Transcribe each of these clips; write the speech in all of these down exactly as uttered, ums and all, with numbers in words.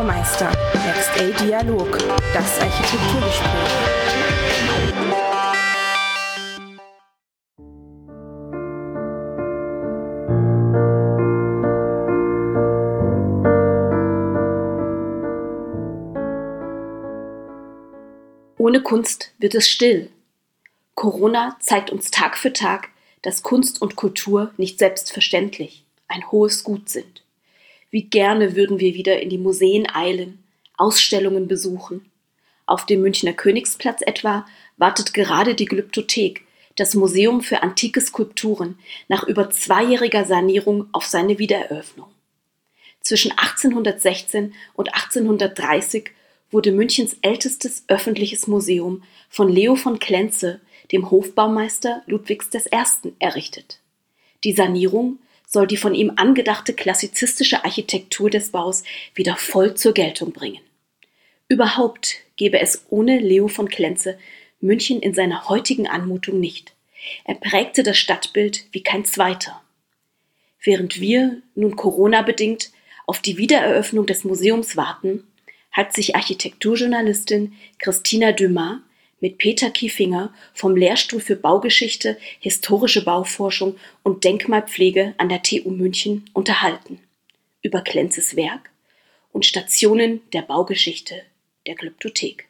Hofbaumeister. Next A Dialog, das Architekturgespräch. Ohne Kunst wird es still. Corona zeigt uns Tag für Tag, dass Kunst und Kultur nicht selbstverständlich ein hohes Gut sind. Wie gerne würden wir wieder in die Museen eilen, Ausstellungen besuchen. Auf dem Münchner Königsplatz etwa wartet gerade die Glyptothek, das Museum für antike Skulpturen, nach über zweijähriger Sanierung auf seine Wiedereröffnung. Zwischen achtzehnhundertsechzehn und achtzehnhundertdreißig wurde Münchens ältestes öffentliches Museum von Leo von Klenze, dem Hofbaumeister Ludwigs der Ersten, errichtet. Die Sanierung soll die von ihm angedachte klassizistische Architektur des Baus wieder voll zur Geltung bringen. Überhaupt gäbe es ohne Leo von Klenze München in seiner heutigen Anmutung nicht. Er prägte das Stadtbild wie kein zweiter. Während wir nun Corona-bedingt auf die Wiedereröffnung des Museums warten, hat sich Architekturjournalistin Christina Dumas mit Peter Kiefinger vom Lehrstuhl für Baugeschichte, historische Bauforschung und Denkmalpflege an der T U München unterhalten. Über Klenzes Werk und Stationen der Baugeschichte der Glyptothek.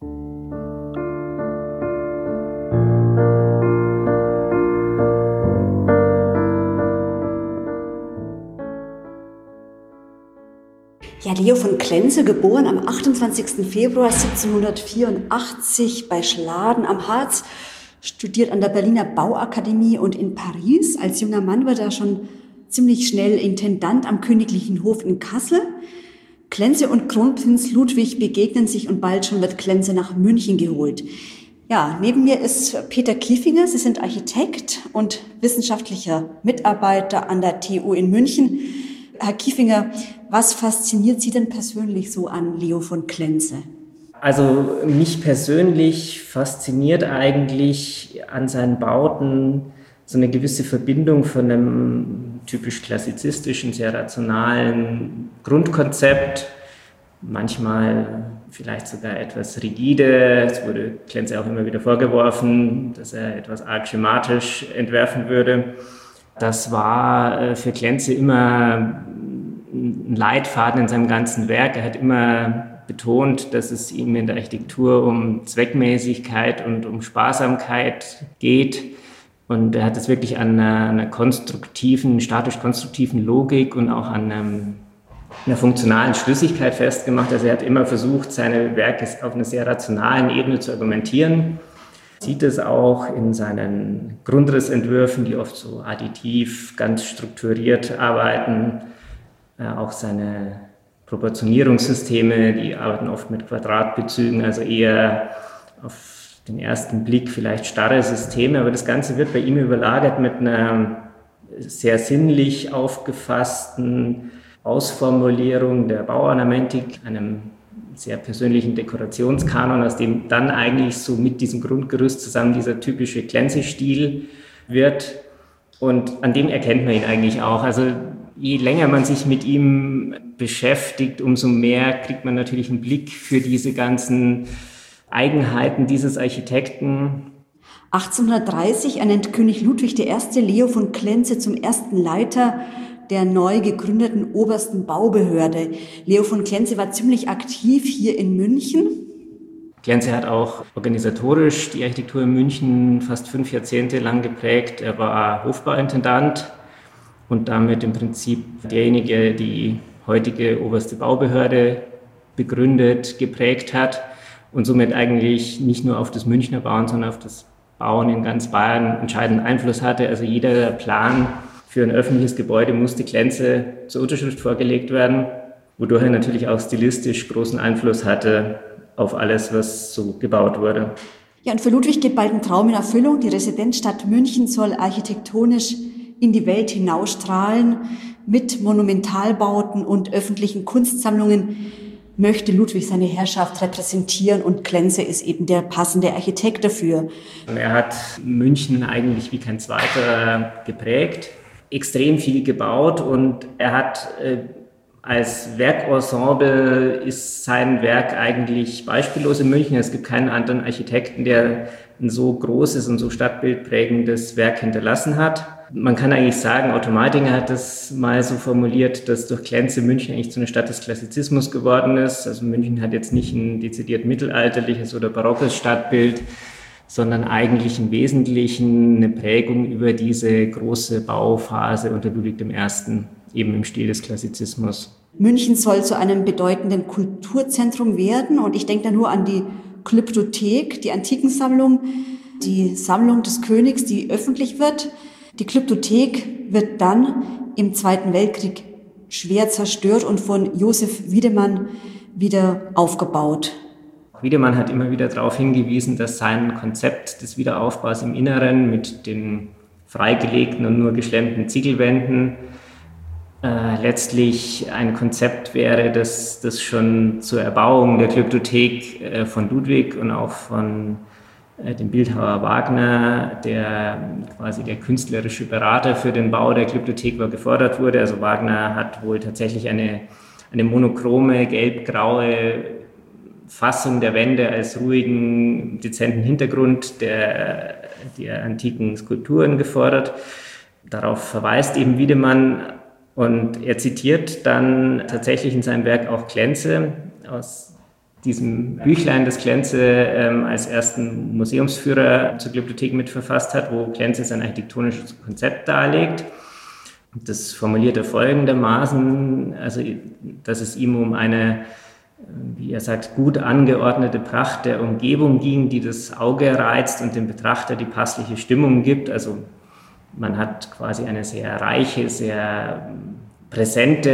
Ja, Leo von Klenze, geboren am achtundzwanzigsten Februar siebzehnhundertvierundachtzig bei Schladen am Harz, studiert an der Berliner Bauakademie und in Paris. Als junger Mann wird er schon ziemlich schnell Intendant am Königlichen Hof in Kassel. Klenze und Kronprinz Ludwig begegnen sich und bald schon wird Klenze nach München geholt. Ja, neben mir ist Peter Kiefinger. Sie sind Architekt und wissenschaftlicher Mitarbeiter an der T U in München. Herr Kiefinger, was fasziniert Sie denn persönlich so an Leo von Klenze? Also mich persönlich fasziniert eigentlich an seinen Bauten so eine gewisse Verbindung von einem typisch klassizistischen, sehr rationalen Grundkonzept, manchmal vielleicht sogar etwas rigide. Es wurde Klenze auch immer wieder vorgeworfen, dass er etwas arg schematisch entwerfen würde. Das war für Klenze immer ein Leitfaden in seinem ganzen Werk. Er hat immer betont, dass es ihm in der Architektur um Zweckmäßigkeit und um Sparsamkeit geht. Und er hat es wirklich an einer, einer konstruktiven, statisch-konstruktiven Logik und auch an einem, einer funktionalen Schlüssigkeit festgemacht. Also er hat immer versucht, seine Werke auf einer sehr rationalen Ebene zu argumentieren. Sieht es auch in seinen Grundrissentwürfen, die oft so additiv, ganz strukturiert arbeiten. Äh, auch seine Proportionierungssysteme, die arbeiten oft mit Quadratbezügen, also eher auf den ersten Blick vielleicht starre Systeme. Aber das Ganze wird bei ihm überlagert mit einer sehr sinnlich aufgefassten Ausformulierung der Bauornamentik, einem sehr persönlichen Dekorationskanon, aus dem dann eigentlich so mit diesem Grundgerüst zusammen dieser typische Klenze-Stil wird. Und an dem erkennt man ihn eigentlich auch. Also je länger man sich mit ihm beschäftigt, umso mehr kriegt man natürlich einen Blick für diese ganzen Eigenheiten dieses Architekten. achtzehnhundertdreißig ernennt König Ludwig der Erste Leo von Klenze zum ersten Leiter der neu gegründeten obersten Baubehörde. Leo von Klenze war ziemlich aktiv hier in München. Klenze hat auch organisatorisch die Architektur in München fast fünf Jahrzehnte lang geprägt. Er war Hofbauintendant und damit im Prinzip derjenige, die heutige oberste Baubehörde begründet, geprägt hat und somit eigentlich nicht nur auf das Münchner Bauen, sondern auf das Bauen in ganz Bayern entscheidenden Einfluss hatte. Also jeder Plan für ein öffentliches Gebäude musste Klenze zur Unterschrift vorgelegt werden, wodurch er natürlich auch stilistisch großen Einfluss hatte auf alles, was so gebaut wurde. Ja, und für Ludwig geht bald ein Traum in Erfüllung. Die Residenzstadt München soll architektonisch in die Welt hinausstrahlen. Mit Monumentalbauten und öffentlichen Kunstsammlungen möchte Ludwig seine Herrschaft repräsentieren und Klenze ist eben der passende Architekt dafür. Er hat München eigentlich wie kein zweiter geprägt, extrem viel gebaut und er hat äh, Als Werkensemble ist sein Werk eigentlich beispiellos in München. Es gibt keinen anderen Architekten, der ein so großes und so stadtbildprägendes Werk hinterlassen hat. Man kann eigentlich sagen, Otto Meitinger hat das mal so formuliert, dass durch Klenze München eigentlich zu einer Stadt des Klassizismus geworden ist. Also München hat jetzt nicht ein dezidiert mittelalterliches oder barockes Stadtbild, sondern eigentlich im Wesentlichen eine Prägung über diese große Bauphase unter Ludwig der Erste, eben im Stil des Klassizismus. München soll zu einem bedeutenden Kulturzentrum werden und ich denke da nur an die Glyptothek, die Antikensammlung, die Sammlung des Königs, die öffentlich wird. Die Glyptothek wird dann im Zweiten Weltkrieg schwer zerstört und von Josef Wiedemann wieder aufgebaut. Wiedemann hat immer wieder darauf hingewiesen, dass sein Konzept des Wiederaufbaus im Inneren mit den freigelegten und nur geschlemmten Ziegelwänden äh, letztlich ein Konzept wäre, das, das schon zur Erbauung der Glyptothek äh, von Ludwig und auch von äh, dem Bildhauer Wagner, der quasi der künstlerische Berater für den Bau der Glyptothek war, gefordert wurde. Also Wagner hat wohl tatsächlich eine, eine monochrome, gelb-graue Fassung der Wände als ruhigen, dezenten Hintergrund der, der antiken Skulpturen gefordert. Darauf verweist eben Wiedemann und er zitiert dann tatsächlich in seinem Werk auch Klenze aus diesem Büchlein, das Klenze ähm, als ersten Museumsführer zur Glyptothek mitverfasst hat, wo Klenze sein architektonisches Konzept darlegt. Das formuliert er folgendermaßen, also dass es ihm um eine, wie er sagt, gut angeordnete Pracht der Umgebung ging, die das Auge reizt und dem Betrachter die passliche Stimmung gibt. Also man hat quasi eine sehr reiche, sehr präsente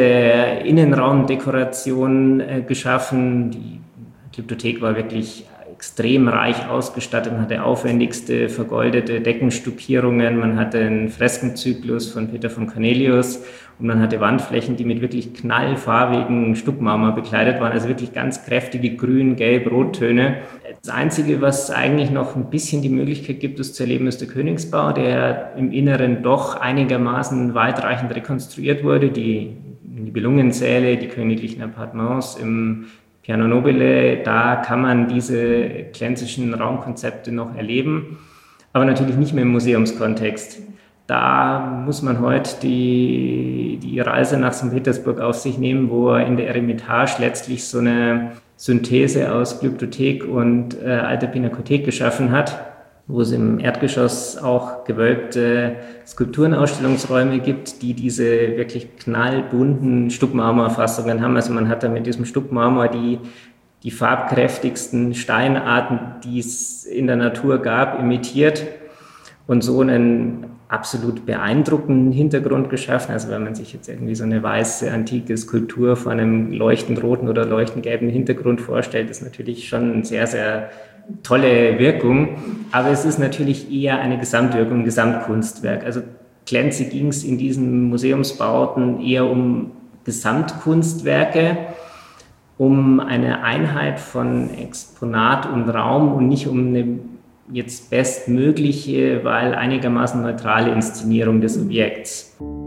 Innenraumdekoration äh, geschaffen. Die Glyptothek war wirklich extrem reich ausgestattet. Man hatte aufwendigste vergoldete Deckenstuckierungen, man hatte einen Freskenzyklus von Peter von Cornelius und man hatte Wandflächen, die mit wirklich knallfarbigen Stuckmarmor bekleidet waren, also wirklich ganz kräftige Grün-, Gelb-, Rottöne. Das Einzige, was eigentlich noch ein bisschen die Möglichkeit gibt, das zu erleben, ist der Königsbau, der im Inneren doch einigermaßen weitreichend rekonstruiert wurde. Die Nibelungensäle, die königlichen Appartements im Piano Nobile, da kann man diese klenzischen Raumkonzepte noch erleben, aber natürlich nicht mehr im Museumskontext. Da muss man heute die, die Reise nach Sankt Petersburg auf sich nehmen, wo er in der Eremitage letztlich so eine Synthese aus Glyptothek und äh, alter Pinakothek geschaffen hat, wo es im Erdgeschoss auch gewölbte Skulpturenausstellungsräume gibt, die diese wirklich knallbunten Stuckmarmorfassungen haben. Also man hat da mit diesem Stuckmarmor die, die farbkräftigsten Steinarten, die es in der Natur gab, imitiert und so einen absolut beeindruckenden Hintergrund geschaffen. Also wenn man sich jetzt irgendwie so eine weiße, antike Skulptur vor einem leuchtend roten oder leuchtend gelben Hintergrund vorstellt, ist natürlich schon eine sehr, sehr tolle Wirkung. Aber es ist natürlich eher eine Gesamtwirkung, ein Gesamtkunstwerk. Also Klenze ging es in diesen Museumsbauten eher um Gesamtkunstwerke, um eine Einheit von Exponat und Raum und nicht um eine jetzt bestmögliche, weil einigermaßen neutrale Inszenierung des Objekts.